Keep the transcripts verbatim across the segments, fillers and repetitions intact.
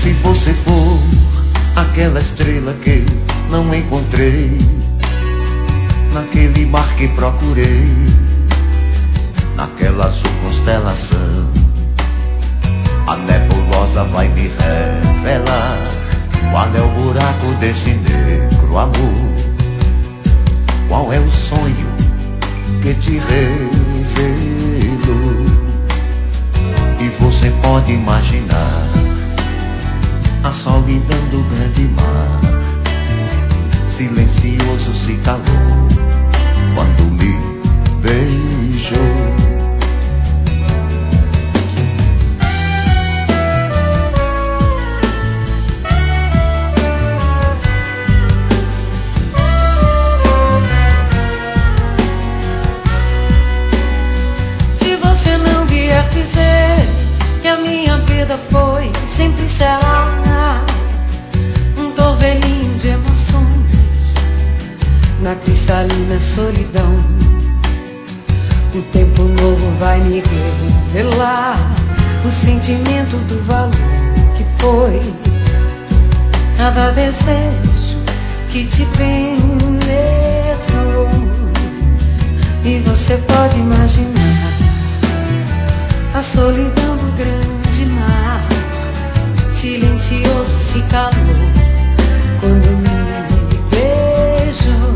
Se você for aquela estrela que não encontrei naquele mar que procurei, naquela azul constelação, a nebulosa vai me revelar qual é o buraco desse negro amor, qual é o sonho que te revelou. E você pode imaginar a solidão do grande mar, silencioso se calou quando me beijou. Se você não vier dizer que a minha vida foi, sempre será um torvelinho de emoções na cristalina solidão. O tempo novo vai me revelar o sentimento do valor que foi cada desejo que te penetrou. E você pode imaginar a solidão do grande mar, silencioso se calou quando me beijou.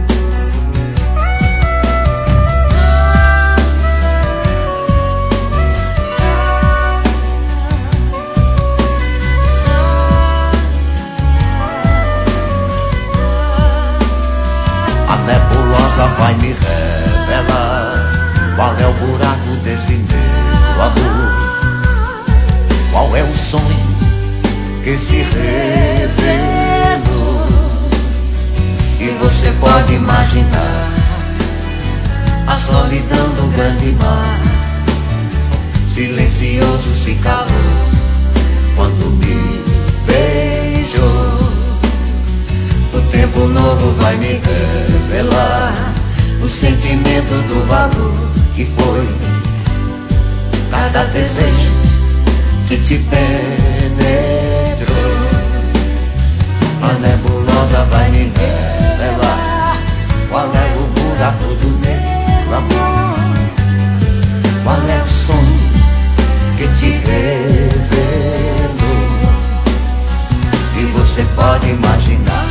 A nebulosa vai me revelar qual é o buraco desse negro amor, qual é o sonho que se revelou. E você pode imaginar a solidão do grande mar, silencioso se calou quando me beijou. O tempo novo vai me revelar o sentimento do valor que foi cada desejo que te penetrou. A nebulosa vai me revelar qual é o buraco do negro amor, qual é o sonho que te revelou. E você pode imaginar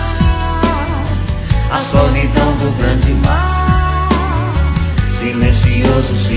a solidão do grande mar, silencioso se